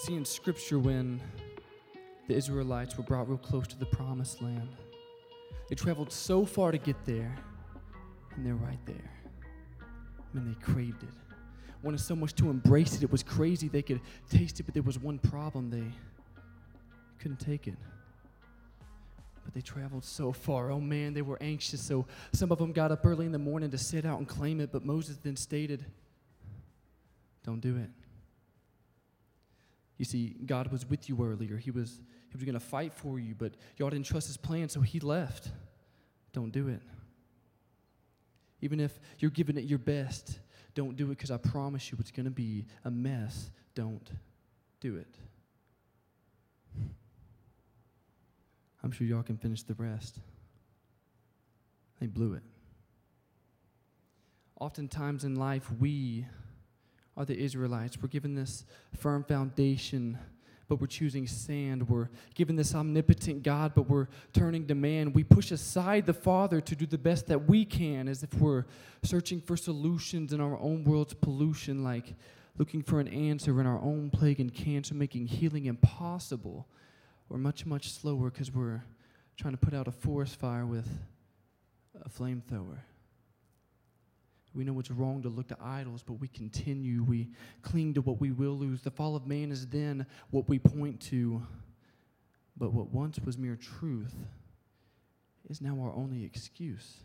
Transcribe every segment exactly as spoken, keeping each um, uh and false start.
see in Scripture when the Israelites were brought real close to the promised land, they traveled so far to get there, and they're right there. I mean, they craved it. Wanted so much to embrace it. It was crazy. They could taste it, but there was one problem. They couldn't take it. But they traveled so far. Oh, man, they were anxious. So some of them got up early in the morning to set out and claim it, but Moses then stated, don't do it. You see, God was with you earlier. He was, he was going to fight for you, but y'all didn't trust his plan, so he left. Don't do it. Even if you're giving it your best, don't do it, because I promise you it's going to be a mess. Don't do it. I'm sure y'all can finish the rest. They blew it. Oftentimes in life, we are the Israelites. We're given this firm foundation, but we're choosing sand. We're given this omnipotent God, but we're turning to man. We push aside the Father to do the best that we can, as if we're searching for solutions in our own world's pollution, like looking for an answer in our own plague and cancer, making healing impossible. We're much, much slower because we're trying to put out a forest fire with a flamethrower. We know it's wrong to look to idols, but we continue. We cling to what we will lose. The fall of man is then what we point to. But what once was mere truth is now our only excuse.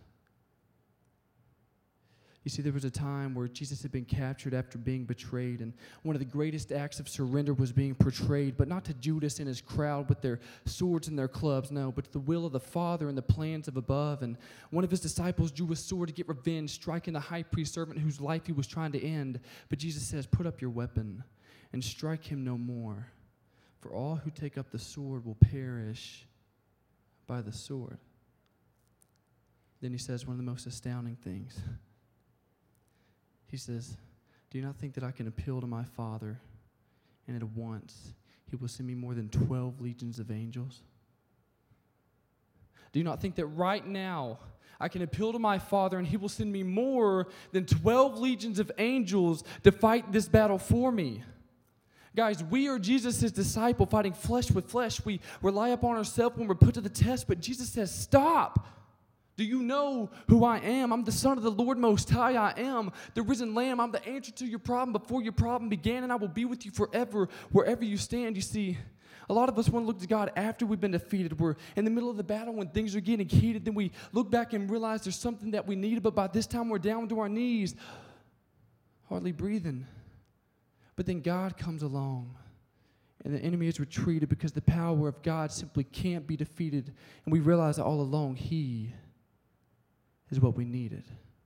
You see, there was a time where Jesus had been captured after being betrayed, and one of the greatest acts of surrender was being portrayed, but not to Judas and his crowd with their swords and their clubs, no, but to the will of the Father and the plans of above. And one of his disciples drew a sword to get revenge, striking the high priest servant whose life he was trying to end. But Jesus says, put up your weapon and strike him no more, for all who take up the sword will perish by the sword. Then he says one of the most astounding things. He says, do you not think that I can appeal to my Father, and at once he will send me more than twelve legions of angels? Do you not think that right now I can appeal to my Father, and he will send me more than twelve legions of angels to fight this battle for me? Guys, we are Jesus' disciple fighting flesh with flesh. We rely upon ourselves when we're put to the test, but Jesus says, stop. Do you know who I am? I'm the Son of the Lord Most High. I am the risen Lamb. I'm the answer to your problem before your problem began, and I will be with you forever, wherever you stand. You see, a lot of us want to look to God after we've been defeated. We're in the middle of the battle when things are getting heated. Then we look back and realize there's something that we needed, but by this time we're down to our knees, hardly breathing. But then God comes along, and the enemy is retreated because the power of God simply can't be defeated. And we realize that all along, he is what we needed.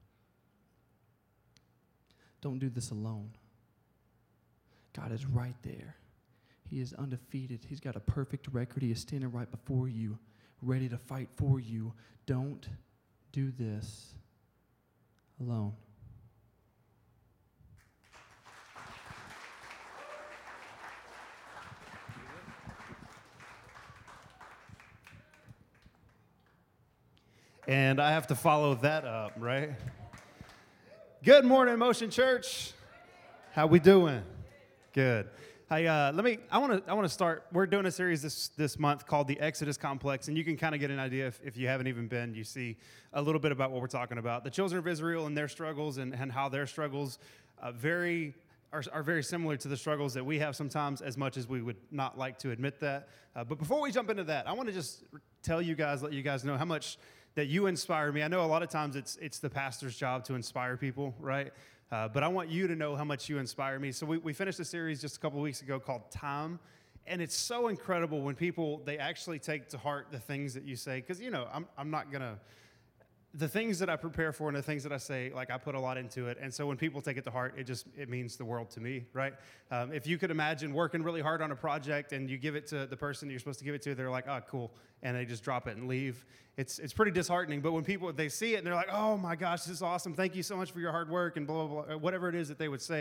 Don't do this alone. God is right there. He is undefeated. He's got a perfect record. He is standing right before you, ready to fight for you. Don't do this alone. And I have to follow that up, right? Good morning, Motion Church. How we doing? Good. Hey, uh, let me. I want to. I want to start. We're doing a series this this month called the Exodus Complex, and you can kind of get an idea if, if you haven't even been. You see a little bit about what we're talking about. The children of Israel and their struggles, and, and how their struggles uh, very are, are very similar to the struggles that we have sometimes, as much as we would not like to admit that. Uh, but before we jump into that, I want to just tell you guys, let you guys know how much that you inspire me. I know a lot of times it's it's the pastor's job to inspire people, right? Uh, but I want you to know how much you inspire me. So we, we finished a series just a couple of weeks ago called Time. And it's so incredible when people, they actually take to heart the things that you say. Because, you know, I'm I'm not going to, the things that I prepare for and the things that I say, like I put a lot into it. And so when people take it to heart, it just, it means the world to me, right? Um, if you could imagine working really hard on a project and you give it to the person that you're supposed to give it to, they're like, oh, cool. And they just drop it and leave. It's it's pretty disheartening. But when people, they see it and they're like, oh my gosh, this is awesome. Thank you so much for your hard work and blah, blah, blah, whatever it is that they would say.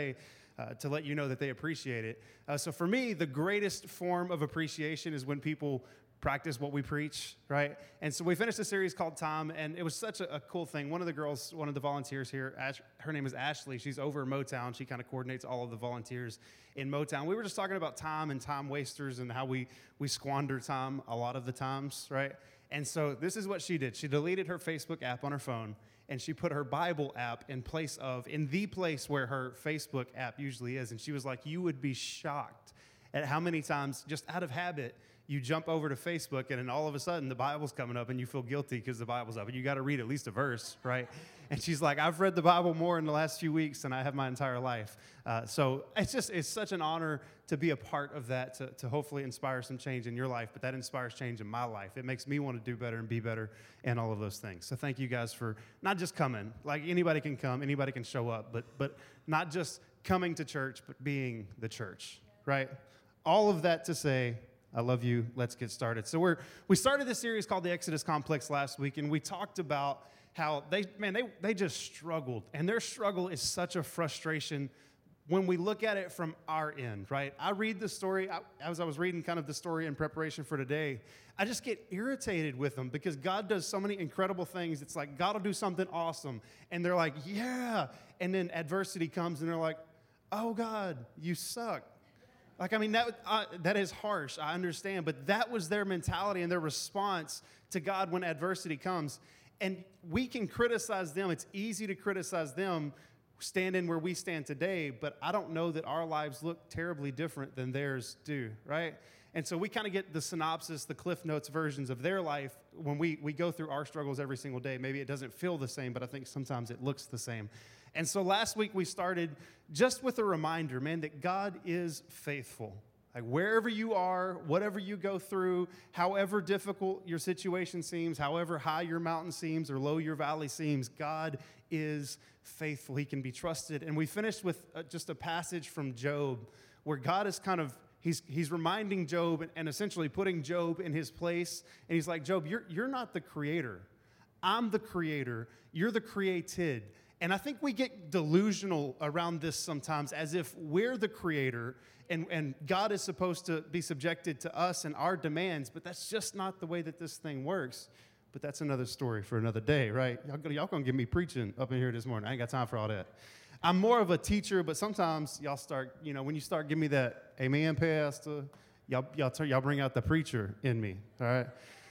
uh, to let you know that they appreciate it. Uh, so for me, the greatest form of appreciation is when people practice what we preach, right? And so we finished a series called Time, and it was such a, a cool thing. One of the girls, one of the volunteers here, Ash, her name is Ashley. She's over in Motown. She kind of coordinates all of the volunteers in Motown. We were just talking about time and time wasters and how we, we squander time a lot of the times, right? And so this is what she did. She deleted her Facebook app on her phone, and she put her Bible app in place of, in the place where her Facebook app usually is. And she was like, you would be shocked at how many times, just out of habit, you jump over to Facebook, and then all of a sudden the Bible's coming up and you feel guilty because the Bible's up and you got to read at least a verse, right? And she's like, I've read the Bible more in the last few weeks than I have my entire life. Uh, so it's just, it's such an honor to be a part of that, to, to hopefully inspire some change in your life, but that inspires change in my life. It makes me want to do better and be better and all of those things. So thank you guys for not just coming. Like anybody can come, anybody can show up, but but not just coming to church, but being the church, right? All of that to say, I love you. Let's get started. So we're we started this series called the Exodus Complex last week, and we talked about how they man they they just struggled, and their struggle is such a frustration when we look at it from our end, right? I read the story I, as I was reading kind of the story in preparation for today. I just get irritated with them because God does so many incredible things. It's like God will do something awesome, and they're like, yeah, and then adversity comes, and they're like, oh God, you suck. Like, I mean, that uh, that is harsh, I understand, but that was their mentality and their response to God when adversity comes. And we can criticize them. It's easy to criticize them standing where we stand today, but I don't know that our lives look terribly different than theirs do, right? And so we kind of get the synopsis, the Cliff Notes versions of their life when we, we go through our struggles every single day. Maybe it doesn't feel the same, but I think sometimes it looks the same. And so last week we started just with a reminder, man, that God is faithful. Like wherever you are, whatever you go through, however difficult your situation seems, however high your mountain seems or low your valley seems, God is faithful. He can be trusted. And we finished with uh, just a passage from Job where God is kind of, he's he's reminding Job and, and essentially putting Job in his place. And he's like, Job, you're you're not the creator. I'm the creator. You're the created. And I think we get delusional around this sometimes as if we're the creator and, and God is supposed to be subjected to us and our demands, but that's just not the way that this thing works. But that's another story for another day, right? Y'all, y'all gonna get me preaching up in here this morning. I ain't got time for all that. I'm more of a teacher, but sometimes y'all start, you know, when you start giving me that amen, pastor, y'all, y'all, turn, y'all bring out the preacher in me, all right?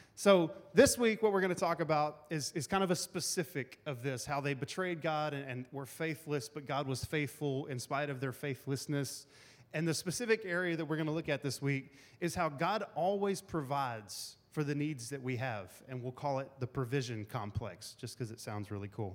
So this week, what we're going to talk about is, is kind of a specific of this, how they betrayed God and, and were faithless, but God was faithful in spite of their faithlessness. And the specific area that we're going to look at this week is how God always provides for the needs that we have. And we'll call it the provision complex, just because it sounds really cool.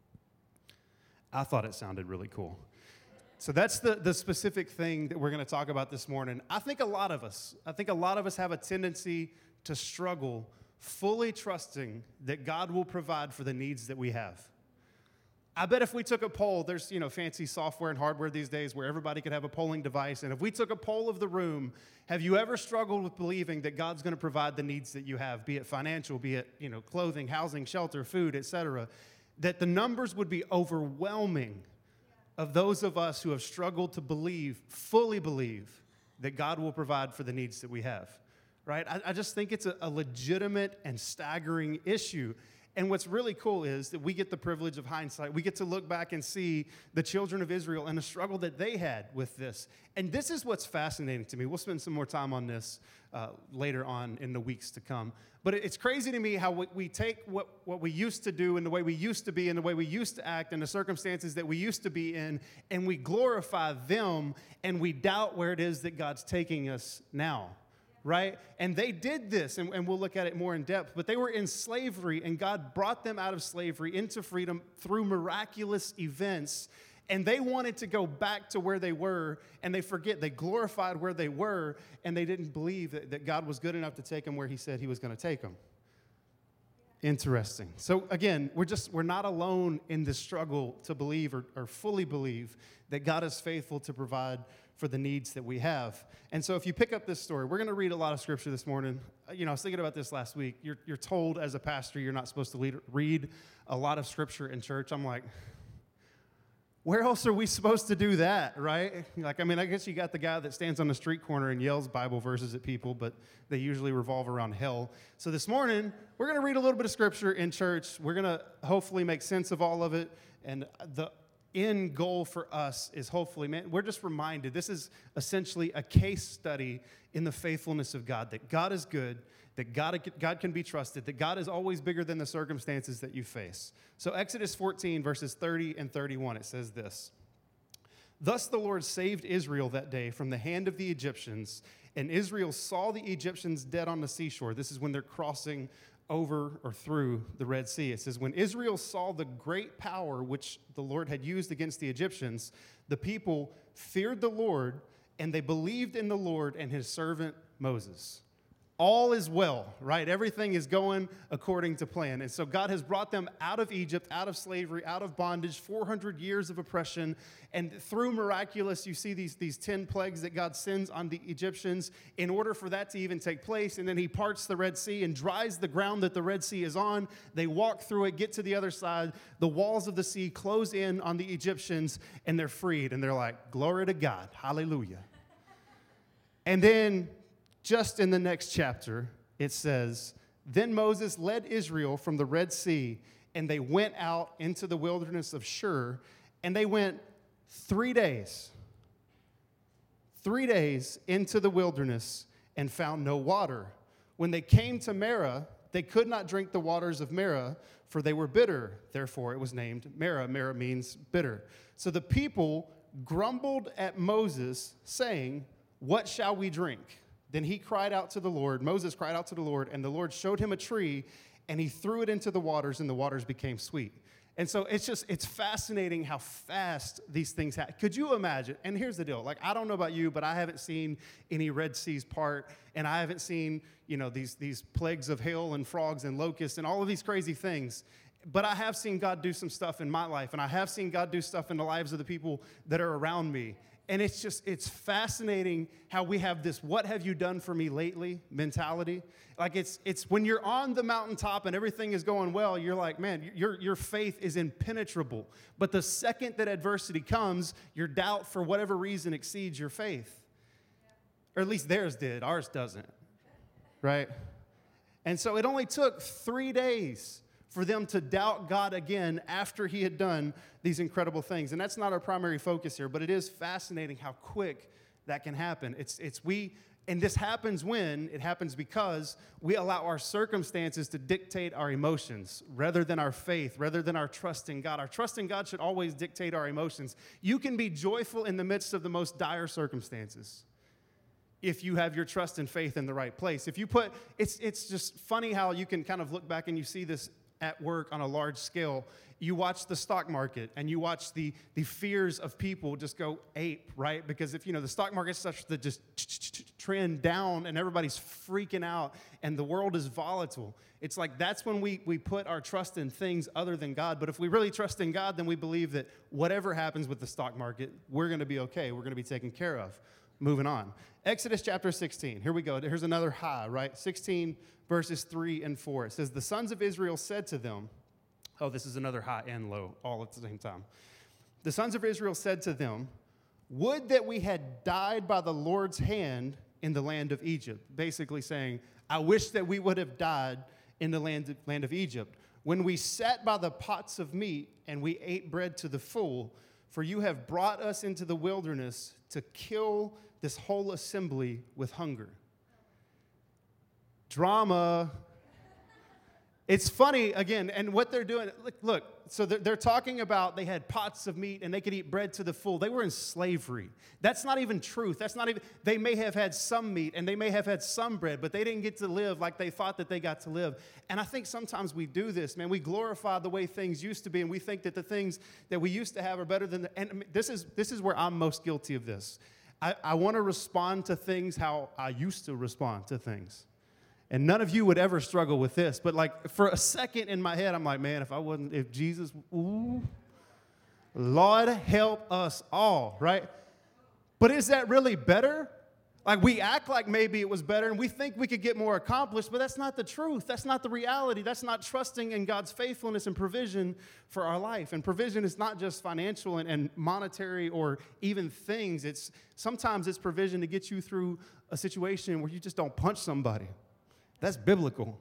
I thought it sounded really cool. So that's the, the specific thing that we're going to talk about this morning. I think a lot of us, I think a lot of us have a tendency to struggle fully trusting that God will provide for the needs that we have. I bet if we took a poll, there's, you know, fancy software and hardware these days where everybody could have a polling device, and if we took a poll of the room, have you ever struggled with believing that God's going to provide the needs that you have, be it financial, be it, you know, clothing, housing, shelter, food, et cetera, that the numbers would be overwhelming of those of us who have struggled to believe, fully believe, that God will provide for the needs that we have. Right? I, I just think it's a, a legitimate and staggering issue. And what's really cool is that we get the privilege of hindsight. We get to look back and see the children of Israel and the struggle that they had with this. And this is what's fascinating to me. We'll spend some more time on this uh, later on in the weeks to come. But it, it's crazy to me how we, we take what, what we used to do and the way we used to be and the way we used to act and the circumstances that we used to be in, and we glorify them and we doubt where it is that God's taking us now. Right? And they did this, and, and we'll look at it more in depth, but they were in slavery, and God brought them out of slavery into freedom through miraculous events, and they wanted to go back to where they were, and they forget, they glorified where they were, and they didn't believe that, that God was good enough to take them where he said he was going to take them. Interesting. So again, we're just, we're not alone in this struggle to believe or, or fully believe that God is faithful to provide for the needs that we have. And so if you pick up this story, we're going to read a lot of scripture this morning. You know, I was thinking about this last week. You're, you're told as a pastor you're not supposed to lead, read a lot of scripture in church. I'm like, where else are we supposed to do that, right? Like, I mean, I guess you got the guy that stands on the street corner and yells Bible verses at people, but they usually revolve around hell. So this morning, we're going to read a little bit of scripture in church. We're going to hopefully make sense of all of it. And the end goal for us is hopefully, man, we're just reminded, this is essentially a case study in the faithfulness of God, that God is good, that God, God can be trusted, that God is always bigger than the circumstances that you face. So Exodus fourteen, verses thirty and thirty-one, it says this. Thus the Lord saved Israel that day from the hand of the Egyptians, and Israel saw the Egyptians dead on the seashore. This is when they're crossing over or through the Red Sea. It says, when Israel saw the great power which the Lord had used against the Egyptians, the people feared the Lord, and they believed in the Lord and his servant Moses. All is well, right? Everything is going according to plan. And so God has brought them out of Egypt, out of slavery, out of bondage, four hundred years of oppression. And through miraculous, you see these, these ten plagues that God sends on the Egyptians in order for that to even take place. And then he parts the Red Sea and dries the ground that the Red Sea is on. They walk through it, get to the other side. The walls of the sea close in on the Egyptians, and they're freed. And they're like, glory to God. Hallelujah. And then just in the next chapter, it says, then Moses led Israel from the Red Sea, and they went out into the wilderness of Shur, and they went three days, three days into the wilderness and found no water. When they came to Marah, they could not drink the waters of Marah, for they were bitter. Therefore, it was named Marah. Marah means bitter. So the people grumbled at Moses, saying, what shall we drink? Then he cried out to the Lord, Moses cried out to the Lord, and the Lord showed him a tree, and he threw it into the waters, and the waters became sweet. And so it's just, it's fascinating how fast these things happen. Could you imagine? And here's the deal. Like, I don't know about you, but I haven't seen any Red Seas part, and I haven't seen, you know, these, these plagues of hail and frogs and locusts and all of these crazy things. But I have seen God do some stuff in my life, and I have seen God do stuff in the lives of the people that are around me. And it's just, it's fascinating how we have this, what have you done for me lately mentality. Like it's, it's when you're on the mountaintop and everything is going well, you're like, man, your, your faith is impenetrable. But the second that adversity comes, your doubt for whatever reason exceeds your faith. Or at least theirs did, ours doesn't, right? And so it only took three days for them to doubt God again after he had done these incredible things. And that's not our primary focus here, but it is fascinating how quick that can happen. It's, it's we, and this happens when? It happens because we allow our circumstances to dictate our emotions rather than our faith, rather than our trust in God. Our trust in God should always dictate our emotions. You can be joyful in the midst of the most dire circumstances if you have your trust and faith in the right place. If you put, it's, it's just funny how you can kind of look back and you see this at work on a large scale. You watch the stock market and you watch the, the fears of people just go ape, right? Because if, you know, the stock market starts to just trend down and everybody's freaking out and the world is volatile, it's like that's when we, we put our trust in things other than God. But if we really trust in God, then we believe that whatever happens with the stock market, we're going to be okay. We're going to be taken care of. Moving on. Exodus chapter sixteen. Here we go. Here's another high, right? sixteen verses three and four. It says, the sons of Israel said to them, oh, this is another high and low all at the same time. The sons of Israel said to them, would that we had died by the Lord's hand in the land of Egypt. Basically saying, I wish that we would have died in the land of, land of Egypt, when we sat by the pots of meat and we ate bread to the full, for you have brought us into the wilderness to kill this whole assembly with hunger. Drama. It's funny, again, and what they're doing, look, look so they're, they're talking about they had pots of meat and they could eat bread to the full. They were in slavery. That's not even truth. That's not even, they may have had some meat and they may have had some bread, but they didn't get to live like they thought that they got to live. And I think sometimes we do this, man. We glorify the way things used to be, and we think that the things that we used to have are better than, the, and this is, this is where I'm most guilty of this. I, I want to respond to things how I used to respond to things. And none of you would ever struggle with this. But like for a second in my head, I'm like, man, if I wasn't, if Jesus, ooh, Lord help us all, right? But is that really better? Like we act like maybe it was better and we think we could get more accomplished, but that's not the truth. That's not the reality. That's not trusting in God's faithfulness and provision for our life. And provision is not just financial and, and monetary or even things. It's sometimes it's provision to get you through a situation where you just don't punch somebody. That's biblical,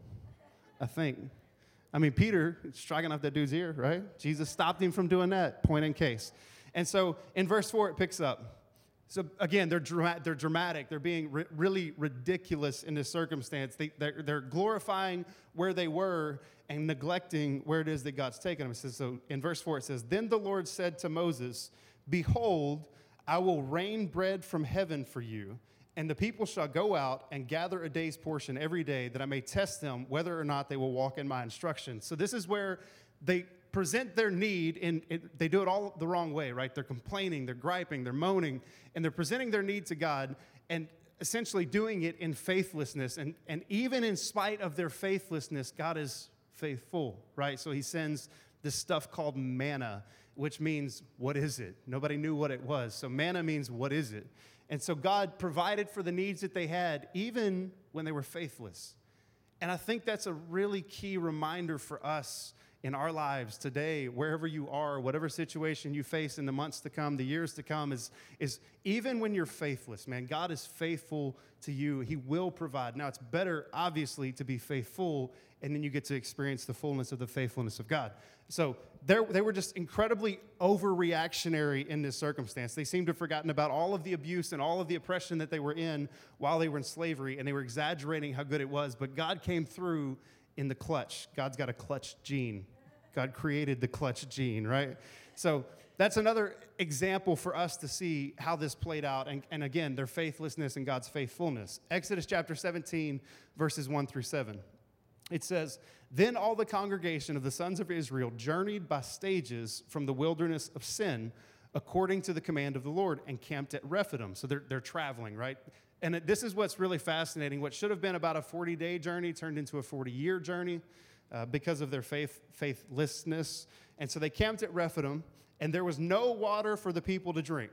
I think. I mean, Peter striking off that dude's ear, right? Jesus stopped him from doing that, point in case. And so in verse four, it picks up. So again, they're, dra- they're dramatic. They're being ri- really ridiculous in this circumstance. They, they're, they're glorifying where they were and neglecting where it is that God's taken them. It says, so in verse four, it says, Then the Lord said to Moses, Behold, I will rain bread from heaven for you, and the people shall go out and gather a day's portion every day, that I may test them whether or not they will walk in my instructions. So this is where they present their need, and they do it all the wrong way, right? They're complaining, they're griping, they're moaning, and they're presenting their need to God and essentially doing it in faithlessness. And, and even in spite of their faithlessness, God is faithful, right? So he sends this stuff called manna, which means, what is it? Nobody knew what it was. So manna means, what is it? And so God provided for the needs that they had, even when they were faithless. And I think that's a really key reminder for us in our lives today, wherever you are, whatever situation you face in the months to come, the years to come, is, is even when you're faithless, man, God is faithful to you. He will provide. Now, it's better, obviously, to be faithful, and then you get to experience the fullness of the faithfulness of God. So they were just incredibly overreactionary in this circumstance. They seemed to have forgotten about all of the abuse and all of the oppression that they were in while they were in slavery, and they were exaggerating how good it was. But God came through in the clutch. God's got a clutch gene. God created the clutch gene, right? So that's another example for us to see how this played out. And, and again, their faithlessness and God's faithfulness. Exodus chapter seventeen, verses one through seven. It says, Then all the congregation of the sons of Israel journeyed by stages from the wilderness of Sin, according to the command of the Lord, and camped at Rephidim. So they're, they're traveling, right? And this is what's really fascinating. What should have been about a forty-day journey turned into a forty-year journey. Uh, because of their faith, faithlessness. And so they camped at Rephidim, and there was no water for the people to drink.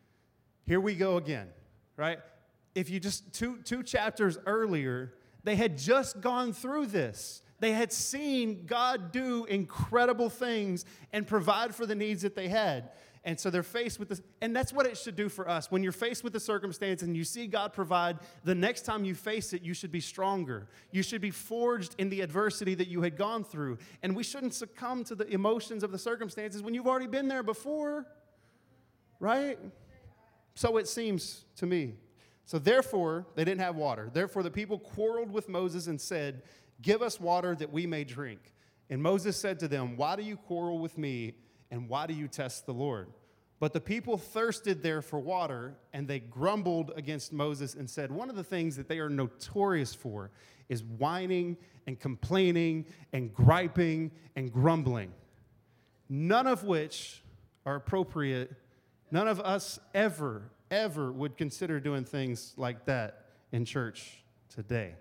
Here we go again, right? If you just, two, two chapters earlier, they had just gone through this. They had seen God do incredible things and provide for the needs that they had. And so they're faced with this, and that's what it should do for us. When you're faced with a circumstance and you see God provide, the next time you face it, you should be stronger. You should be forged in the adversity that you had gone through. And we shouldn't succumb to the emotions of the circumstances when you've already been there before, right? So it seems to me. So therefore, they didn't have water. Therefore, the people quarreled with Moses and said, Give us water that we may drink. And Moses said to them, Why do you quarrel with me? And why do you test the Lord? But the people thirsted there for water, and they grumbled against Moses and said, one of the things that they are notorious for is whining and complaining and griping and grumbling, none of which are appropriate. None of us ever, ever would consider doing things like that in church today.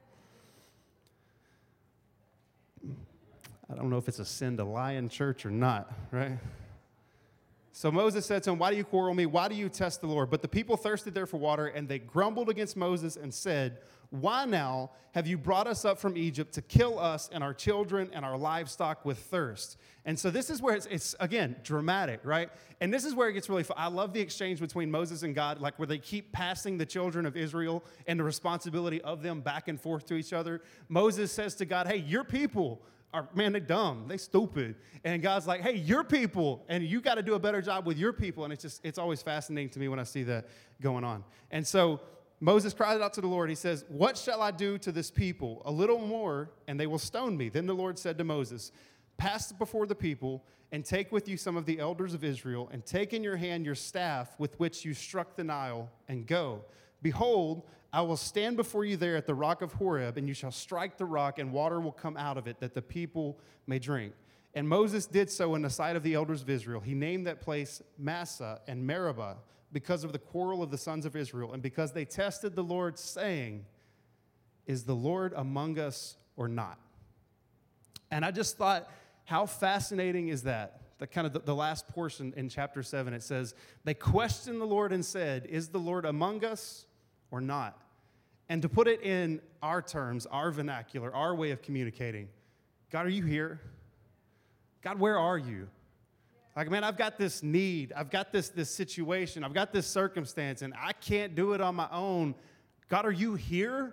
I don't know if it's a sin to lie in church or not, right? So Moses said to him, Why do you quarrel me? Why do you test the Lord? But the people thirsted there for water, and they grumbled against Moses and said, Why now have you brought us up from Egypt to kill us and our children and our livestock with thirst? And so this is where it's, it's again, dramatic, right? And this is where it gets really fun. I love the exchange between Moses and God, like where they keep passing the children of Israel and the responsibility of them back and forth to each other. Moses says to God, Hey, your people are, man, they dumb, they stupid. And God's like, hey, your people, and you got to do a better job with your people. And it's just, it's always fascinating to me when I see that going on. And so Moses cried out to the Lord. He says, what shall I do to this people? A little more, and they will stone me. Then the Lord said to Moses, pass before the people and take with you some of the elders of Israel, and take in your hand your staff with which you struck the Nile, and go. Behold, I will stand before you there at the rock of Horeb, and you shall strike the rock, and water will come out of it, that the people may drink. And Moses did so in the sight of the elders of Israel. He named that place Massah and Meribah because of the quarrel of the sons of Israel, and because they tested the Lord, saying, is the Lord among us or not? And I just thought, how fascinating is that? The kind of the, the last portion in chapter seven, it says, they questioned the Lord and said, is the Lord among us or not? And to put it in our terms, our vernacular, our way of communicating, God, are you here? God, where are you? Like, man, I've got this need. I've got this, this situation. I've got this circumstance, and I can't do it on my own. God, are you here?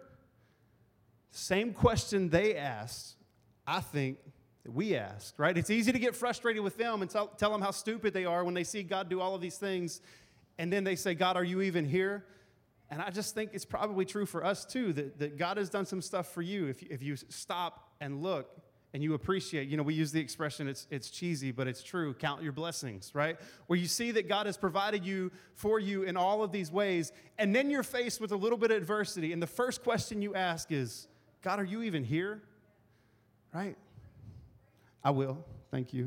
Same question they asked, I think, that we asked, right? It's easy to get frustrated with them and tell, tell them how stupid they are when they see God do all of these things, and then they say, God, are you even here? And I just think it's probably true for us too, that, that God has done some stuff for you. If, if you stop and look and you appreciate, you know, we use the expression, it's, it's cheesy, but it's true, count your blessings, right? Where you see that God has provided you for you in all of these ways, and then you're faced with a little bit of adversity, and the first question you ask is, God, are you even here? Right? I will, thank you.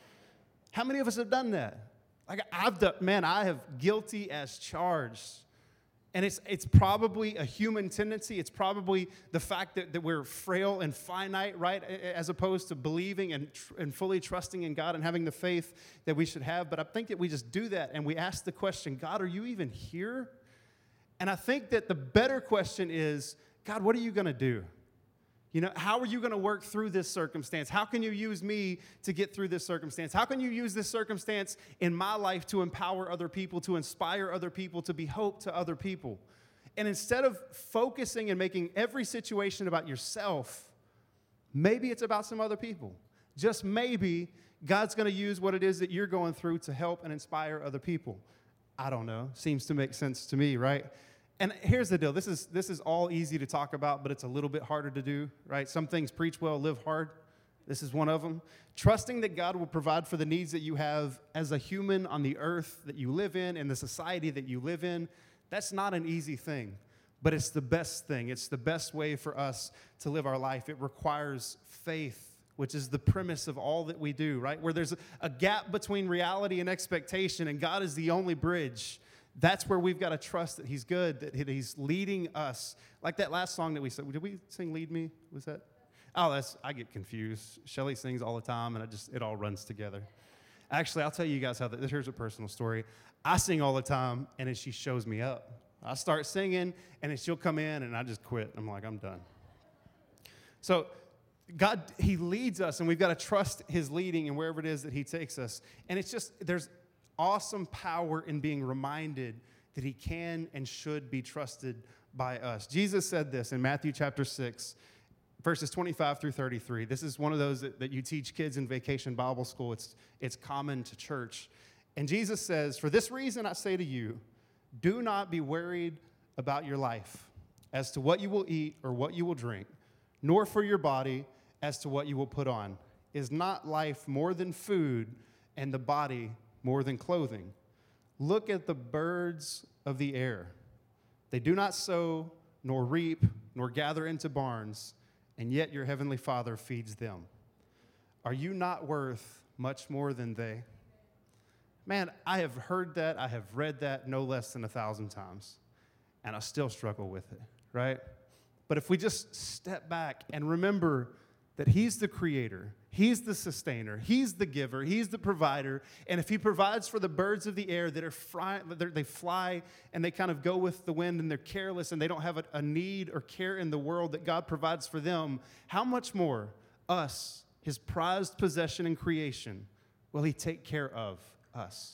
How many of us have done that? Like I've done, man, I have guilty as charged. And it's it's probably a human tendency. It's probably the fact that, that we're frail and finite, right? As opposed to believing and, tr- and fully trusting in God and having the faith that we should have. But I think that we just do that and we ask the question, God, are you even here? And I think that the better question is, God, what are you going to do? You know, how are you going to work through this circumstance? How can you use me to get through this circumstance? How can you use this circumstance in my life to empower other people, to inspire other people, to be hope to other people? And instead of focusing and making every situation about yourself, maybe it's about some other people. Just maybe God's going to use what it is that you're going through to help and inspire other people. I don't know. Seems to make sense to me, right? And here's the deal. This is this is all easy to talk about, but it's a little bit harder to do, right? Some things preach well, live hard. This is one of them. Trusting that God will provide for the needs that you have as a human on the earth that you live in and the society that you live in, that's not an easy thing, but it's the best thing. It's the best way for us to live our life. It requires faith, which is the premise of all that we do, right? Where there's a gap between reality and expectation, and God is the only bridge. That's where we've got to trust that he's good, that he's leading us. Like that last song that we sang. Did we sing Lead Me? Was that? Oh, that's, I get confused. Shelly sings all the time, and I just, it all runs together. Actually, I'll tell you guys how, that, here's a personal story. I sing all the time, and then she shows me up. I start singing, and then she'll come in, and I just quit. I'm like, I'm done. So God, he leads us, and we've got to trust his leading and wherever it is that he takes us. And it's just, there's awesome power in being reminded that he can and should be trusted by us. Jesus said this in Matthew chapter six, verses twenty-five through thirty-three. This is one of those that, that you teach kids in Vacation Bible School. It's, it's common to church. And Jesus says, "For this reason I say to you, do not be worried about your life as to what you will eat or what you will drink, nor for your body as to what you will put on. Is not life more than food, and the body more than clothing? Look at the birds of the air. They do not sow, nor reap, nor gather into barns, and yet your heavenly Father feeds them. Are you not worth much more than they?" Man, I have heard that, I have read that no less than a thousand times, and I still struggle with it, right? But if we just step back and remember that he's the creator, he's the sustainer, he's the giver, he's the provider, and if he provides for the birds of the air that are fly, they fly and they kind of go with the wind and they're careless and they don't have a, a need or care in the world that God provides for them, how much more us, his prized possession in creation, will he take care of us?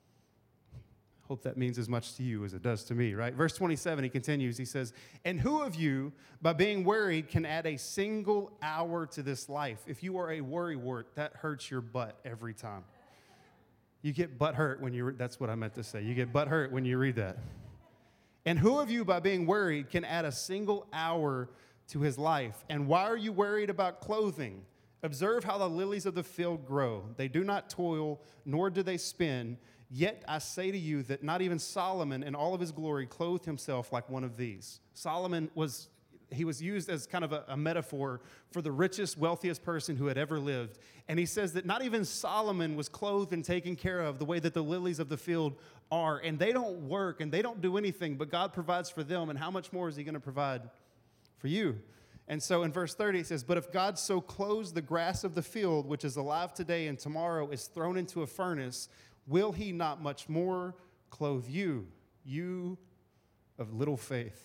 Hope that means as much to you as it does to me, right? Verse twenty-seven, he continues, he says, "And who of you, by being worried, can add a single hour to this life? If you are a worrywart, that hurts your butt every time." You get butt hurt when you, re- that's what I meant to say. You get butt hurt when you read that. "And who of you, by being worried, can add a single hour to his life? And why are you worried about clothing? Observe how the lilies of the field grow. They do not toil, nor do they spin. Yet I say to you that not even Solomon in all of his glory clothed himself like one of these." Solomon was, he was used as kind of a, a metaphor for the richest, wealthiest person who had ever lived. And he says that not even Solomon was clothed and taken care of the way that the lilies of the field are. And they don't work and they don't do anything, but God provides for them. And how much more is he going to provide for you? And so in verse thirty, it says, "But if God so clothes the grass of the field, which is alive today and tomorrow is thrown into a furnace, will he not much more clothe you, you of little faith.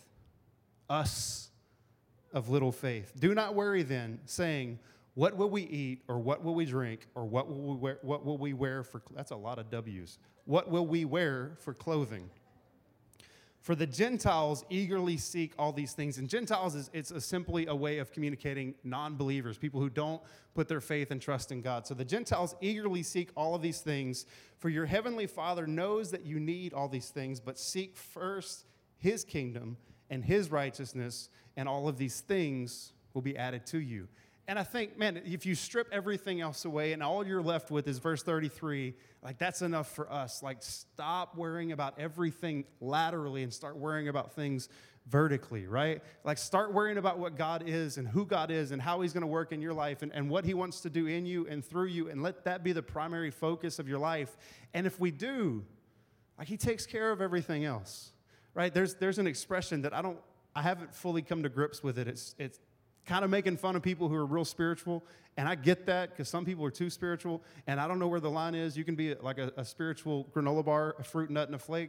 Us of little faith. Do not worry then, saying, what will we eat, or what will we drink, or what will we wear, what will we wear for, that's a lot of W's. What will we wear for clothing? For the Gentiles eagerly seek all these things. And Gentiles, is it's a simply a way of communicating non-believers, people who don't put their faith and trust in God. So the Gentiles eagerly seek all of these things. For your heavenly Father knows that you need all these things, but seek first his kingdom and his righteousness, and all of these things will be added to you. And I think, man, if you strip everything else away and all you're left with is verse thirty-three, like that's enough for us. Like stop worrying about everything laterally and start worrying about things vertically, right? Like start worrying about what God is and who God is and how he's going to work in your life and, and what he wants to do in you and through you, and let that be the primary focus of your life. And if we do, like he takes care of everything else, right? There's there's an expression that I don't, I haven't fully come to grips with it. It's it's kind of making fun of people who are real spiritual, and I get that because some people are too spiritual, and I don't know where the line is. You can be like a, a spiritual granola bar, a fruit nut, and a flake,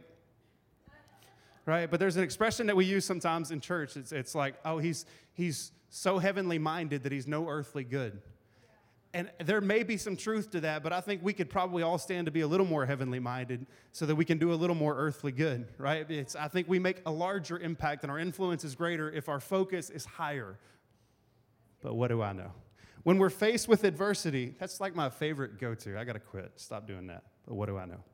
right? But there's an expression that we use sometimes in church. It's it's like, oh, he's he's so heavenly minded that he's no earthly good. And there may be some truth to that, but I think we could probably all stand to be a little more heavenly minded so that we can do a little more earthly good, right? It's, I think we make a larger impact and our influence is greater if our focus is higher. But what do I know? When we're faced with adversity, that's like my favorite go-to. I got to quit. Stop doing that. But what do I know?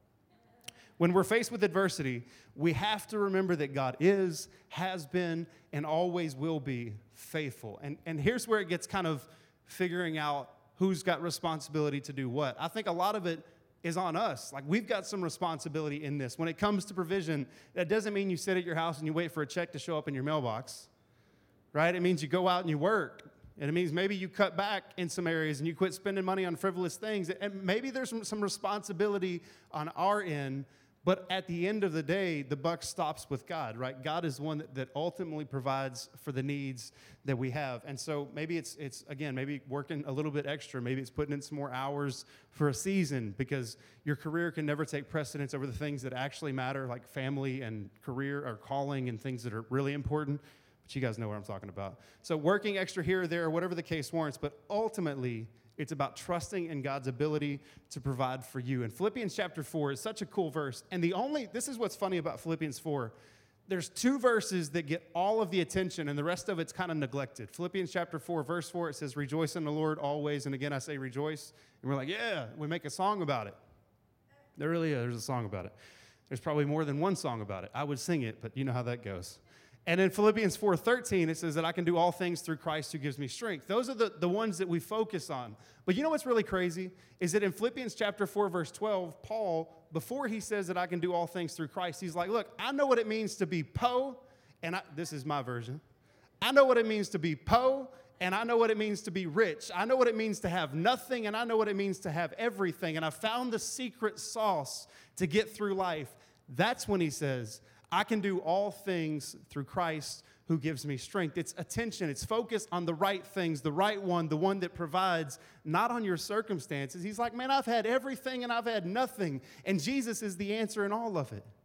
When we're faced with adversity, we have to remember that God is, has been, and always will be faithful. And, and here's where it gets kind of figuring out who's got responsibility to do what. I think a lot of it is on us. Like we've got some responsibility in this. When it comes to provision, that doesn't mean you sit at your house and you wait for a check to show up in your mailbox, right? It means you go out and you work. And it means maybe you cut back in some areas and you quit spending money on frivolous things. And maybe there's some, some responsibility on our end, but at the end of the day, the buck stops with God, right? God is the one that, that ultimately provides for the needs that we have. And so maybe it's, it's again, maybe working a little bit extra. Maybe it's putting in some more hours for a season because your career can never take precedence over the things that actually matter, like family and career or calling and things that are really important. But you guys know what I'm talking about. So working extra here or there, whatever the case warrants, but ultimately, it's about trusting in God's ability to provide for you. And Philippians chapter four is such a cool verse. And the only, this is what's funny about Philippians four. There's two verses that get all of the attention, and the rest of it's kind of neglected. Philippians chapter four, verse four, it says, rejoice in the Lord always. And again, I say rejoice. And we're like, yeah, we make a song about it. There really is. There's a song about it. There's probably more than one song about it. I would sing it, but you know how that goes. And in Philippians four thirteen, it says that I can do all things through Christ who gives me strength. Those are the, the ones that we focus on. But you know what's really crazy? Is that in Philippians chapter four, verse twelve, Paul, before he says that I can do all things through Christ, he's like, look, I know what it means to be po, and I, this is my version. I know what it means to be po, and I know what it means to be rich. I know what it means to have nothing, and I know what it means to have everything. And I found the secret sauce to get through life. That's when he says, I can do all things through Christ who gives me strength. It's attention. It's focused on the right things, the right one, the one that provides, not on your circumstances. He's like, man, I've had everything and I've had nothing. And Jesus is the answer in all of it.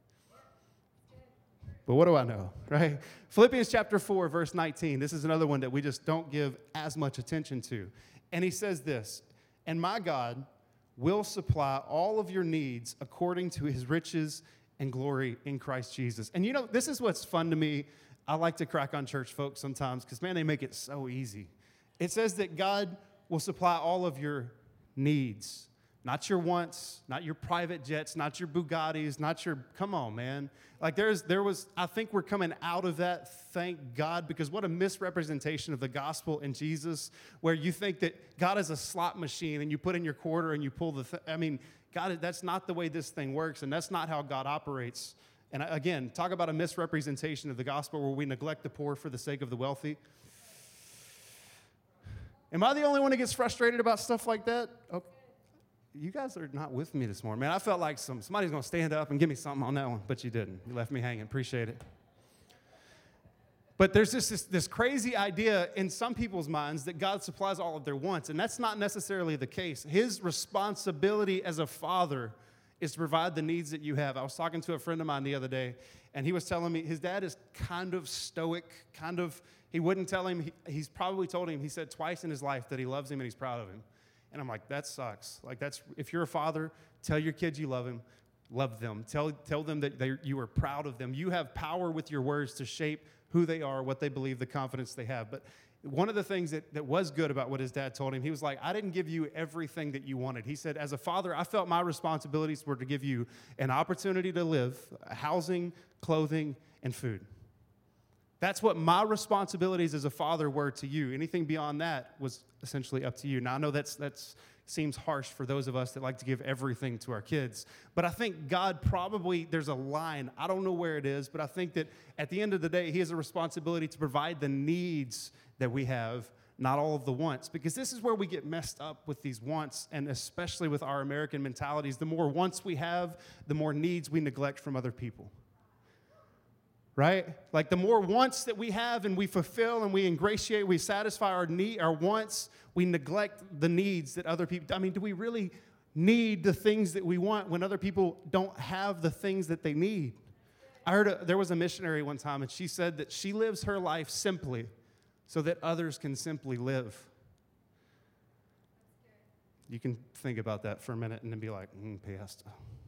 But what do I know, right? Philippians chapter four, verse nineteen. This is another one that we just don't give as much attention to. And he says this, and my God will supply all of your needs according to his riches and glory in Christ Jesus. And you know, this is what's fun to me. I like to crack on church folks sometimes because, man, they make it so easy. It says that God will supply all of your needs, not your wants, not your private jets, not your Bugattis, not your, come on, man. Like there's, there was, I think we're coming out of that, thank God, because what a misrepresentation of the gospel in Jesus, where you think that God is a slot machine and you put in your quarter and you pull the, th- I mean, God, that's not the way this thing works, and that's not how God operates. And again, talk about a misrepresentation of the gospel where we neglect the poor for the sake of the wealthy. Am I the only one that gets frustrated about stuff like that? Okay. You guys are not with me this morning. Man, I felt like some somebody's going to stand up and give me something on that one, but you didn't. You left me hanging. Appreciate it. But there's just this, this crazy idea in some people's minds that God supplies all of their wants, and that's not necessarily the case. His responsibility as a father is to provide the needs that you have. I was talking to a friend of mine the other day, And he was telling me, his dad is kind of stoic, kind of, he wouldn't tell him, he, he's probably told him, he said twice in his life that he loves him and he's proud of him. And I'm like, that sucks. Like that's, if you're a father, tell your kids you love him, love them. Tell, tell them that they, you are proud of them. You have power with your words to shape who they are, what they believe, the confidence they have. But one of the things that, that was good about what his dad told him, he was like, I didn't give you everything that you wanted. He said, as a father, I felt my responsibilities were to give you an opportunity to live, housing, clothing, and food. That's what my responsibilities as a father were to you. Anything beyond that was essentially up to you. Now, I know that's that's seems harsh for those of us that like to give everything to our kids, but I think God probably, there's a line, I don't know where it is, but I think that at the end of the day, he has a responsibility to provide the needs that we have, not all of the wants, because this is where we get messed up with these wants, and especially with our American mentalities. The more wants we have, the more needs we neglect from other people. Right? Like the more wants that we have and we fulfill and we ingratiate, we satisfy our need, our wants, we neglect the needs that other people, I mean, do we really need the things that we want when other people don't have the things that they need? I heard a, there was a missionary one time, and she said that she lives her life simply so that others can simply live. You can think about that for a minute and then be like, mm, Pastor.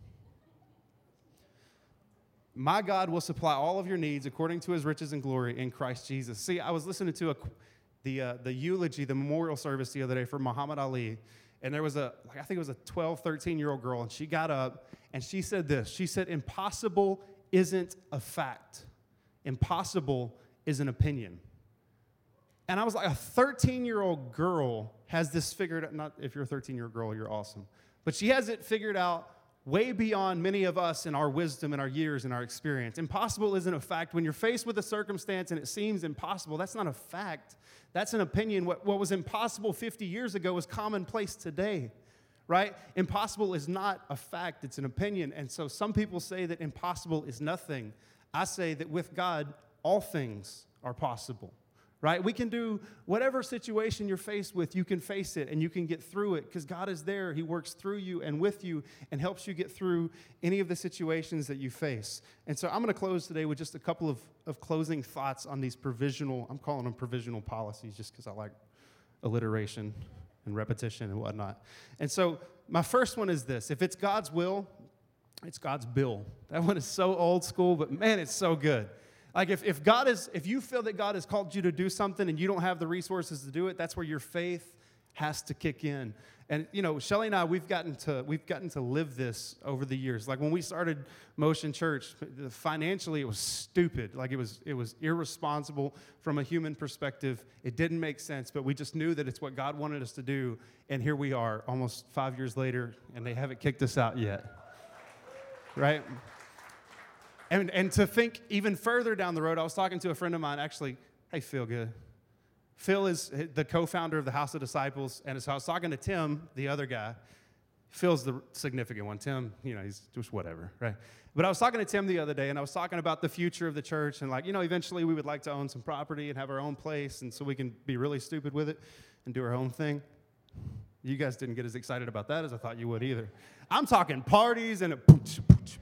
My God will supply all of your needs according to his riches and glory in Christ Jesus. See, I was listening to a, the uh, the eulogy, the memorial service the other day for Muhammad Ali, and there was a, like, I think it was a twelve, thirteen-year-old girl, and she got up, and she said this. She said, impossible isn't a fact. Impossible is an opinion. And I was like, a thirteen-year-old girl has this figured out. Not if you're a thirteen-year-old girl, you're awesome. But she has it figured out way beyond many of us in our wisdom and our years and our experience. Impossible isn't a fact. When you're faced with a circumstance and it seems impossible, that's not a fact. That's an opinion. What, what was impossible fifty years ago is commonplace today, right? Impossible is not a fact. It's an opinion. And so some people say that impossible is nothing. I say that with God, all things are possible. Right? We can do whatever situation you're faced with, you can face it and you can get through it because God is there. He works through you and with you and helps you get through any of the situations that you face. And so I'm going to close today with just a couple of, of closing thoughts on these provisional, I'm calling them provisional policies just because I like alliteration and repetition and whatnot. And so my first one is this. If it's God's will, it's God's bill. That one is so old school, but man, it's so good. Like if, if God is, if you feel that God has called you to do something and you don't have the resources to do it, that's where your faith has to kick in. And you know, Shelly and I, we've gotten to we've gotten to live this over the years. Like when we started Motion Church, financially it was stupid. Like it was it was irresponsible from a human perspective. It didn't make sense, but we just knew that it's what God wanted us to do. And here we are, almost five years later, and they haven't kicked us out yet. Right? And, and to think even further down the road, I was talking to a friend of mine, actually, hey, Phil, good. Phil is the co-founder of the House of Disciples, and so I was talking to Tim, the other guy. Phil's the significant one. Tim, you know, he's just whatever, right? But I was talking to Tim the other day, and I was talking about the future of the church, and like, you know, eventually we would like to own some property and have our own place, and so we can be really stupid with it and do our own thing. You guys didn't get as excited about that as I thought you would either. I'm talking parties and a pooch, pooch,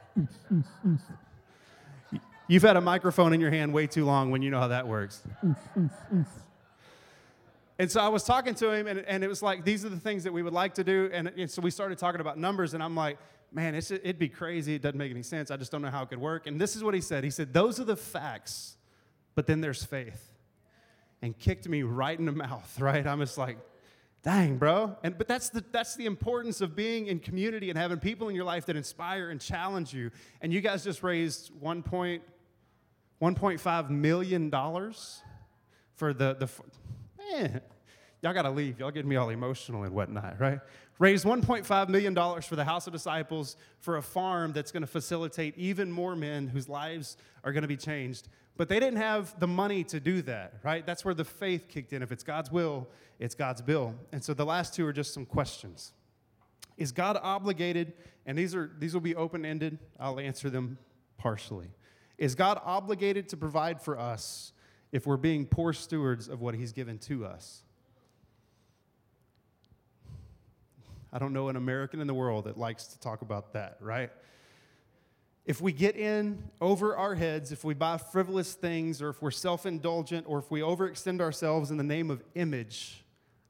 You've had a microphone in your hand way too long when you know how that works. And so I was talking to him, and, and it was like, these are the things that we would like to do. And, and so we started talking about numbers, and I'm like, man, it's, it'd be crazy. It doesn't make any sense. I just don't know how it could work. And this is what he said. He said, those are the facts, but then there's faith. And kicked me right in the mouth, right? I'm just like, dang, bro. And but that's the that's the importance of being in community and having people in your life that inspire and challenge you. And you guys just raised one point five million dollars for the the man. Y'all gotta leave. Y'all getting me all emotional and whatnot, right? Raised one point five million dollars for the House of Disciples for a farm that's going to facilitate even more men whose lives are going to be changed. But they didn't have the money to do that, right? That's where the faith kicked in. If it's God's will, it's God's bill. And so the last two are just some questions. Is God obligated, and these are these will be open-ended. I'll answer them partially. Is God obligated to provide for us if we're being poor stewards of what he's given to us? I don't know an American in the world that likes to talk about that, right? if we get in over our heads, if we buy frivolous things, or if we're self-indulgent, or if we overextend ourselves in the name of image,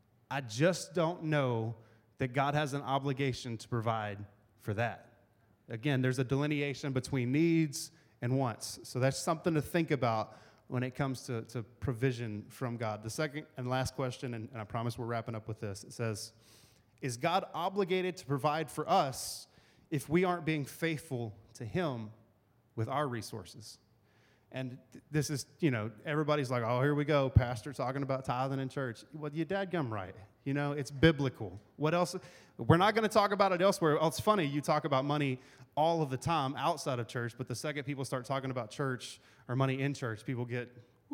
I just don't know that God has an obligation to provide for that. Again, there's a delineation between needs and wants. So that's something to think about when it comes to, to provision from God. The second and last question, and, and I promise we're wrapping up with this, it says, is God obligated to provide for us if we aren't being faithful to him with our resources? And th- this is, you know, everybody's like, oh, here we go, pastor talking about tithing in church. Well, you dadgum right. You know, it's biblical. What else? We're not going to talk about it elsewhere. Oh, it's funny, you talk about money all of the time outside of church, but the second people start talking about church or money in church, people get,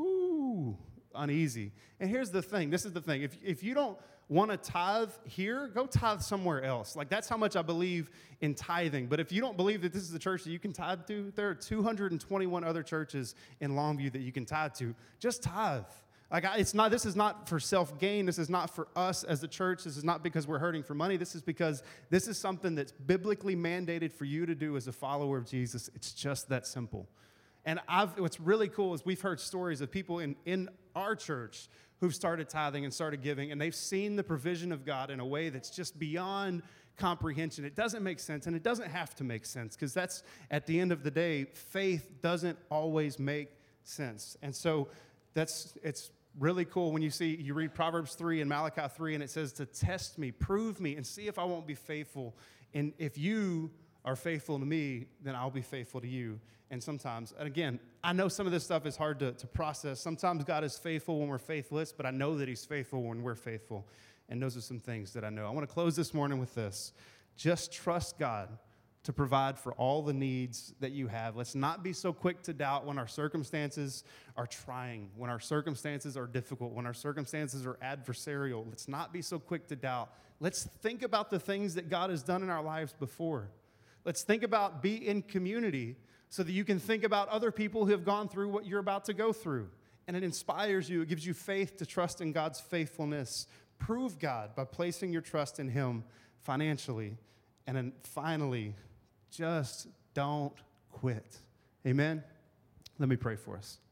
ooh, uneasy. And here's the thing. This is the thing. If, if you don't want to tithe here, go tithe somewhere else. Like, that's how much I believe in tithing. But if you don't believe that this is the church that you can tithe to, there are two hundred twenty-one other churches in Longview that you can tithe to. Just tithe. Like, I, it's not. This is not for self-gain. This is not for us as a church. This is not because we're hurting for money. This is because this is something that's biblically mandated for you to do as a follower of Jesus. It's just that simple. And I've, what's really cool is we've heard stories of people in, in our church who've started tithing and started giving, and they've seen the provision of God in a way that's just beyond comprehension. It doesn't make sense, and it doesn't have to make sense, because that's, at the end of the day, faith doesn't always make sense. And so that's, it's really cool when you see, you read Proverbs three and Malachi three, and it says to test me, prove me, and see if I won't be faithful. And if you are faithful to me, then I'll be faithful to you. And sometimes, and again, I know some of this stuff is hard to, to process. Sometimes God is faithful when we're faithless, but I know that he's faithful when we're faithful. And those are some things that I know. I want to close this morning with this. Just trust God to provide for all the needs that you have. Let's not be so quick to doubt when our circumstances are trying, when our circumstances are difficult, when our circumstances are adversarial. Let's not be so quick to doubt. Let's think about the things that God has done in our lives before. Let's think about be in community so that you can think about other people who have gone through what you're about to go through. And it inspires you. It gives you faith to trust in God's faithfulness. Prove God by placing your trust in him financially. And then finally, just don't quit. Amen? Let me pray for us.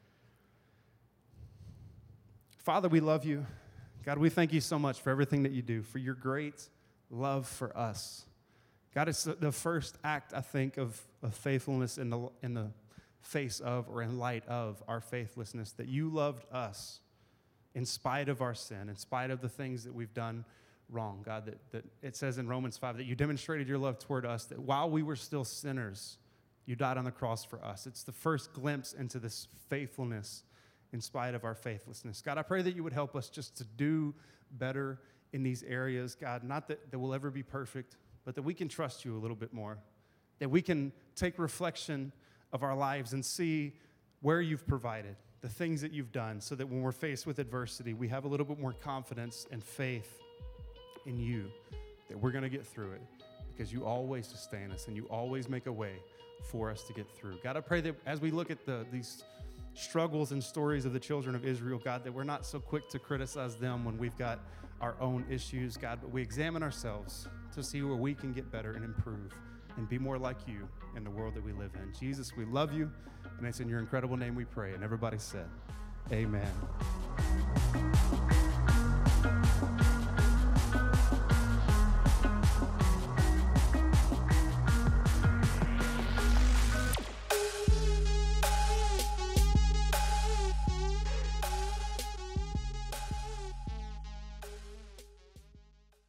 Father, we love you. God, we thank you so much for everything that you do, for your great love for us. God, it's the first act, I think, of, of faithfulness in the, in the face of or in light of our faithlessness, that you loved us in spite of our sin, in spite of the things that we've done wrong. God, that, that it says in Romans five that you demonstrated your love toward us, that while we were still sinners, you died on the cross for us. It's the first glimpse into this faithfulness in spite of our faithlessness. God, I pray that you would help us just to do better in these areas, God, not that, that we'll ever be perfect, but that we can trust you a little bit more, that we can take reflection of our lives and see where you've provided, the things that you've done, so that when we're faced with adversity, we have a little bit more confidence and faith in you, that we're going to get through it, because you always sustain us and you always make a way for us to get through. God, I pray that as we look at the, these struggles and stories of the children of Israel, God, that we're not so quick to criticize them when we've got our own issues, God, but we examine ourselves to see where we can get better and improve and be more like you in the world that we live in. Jesus, we love you, and it's in your incredible name we pray. And everybody said, amen.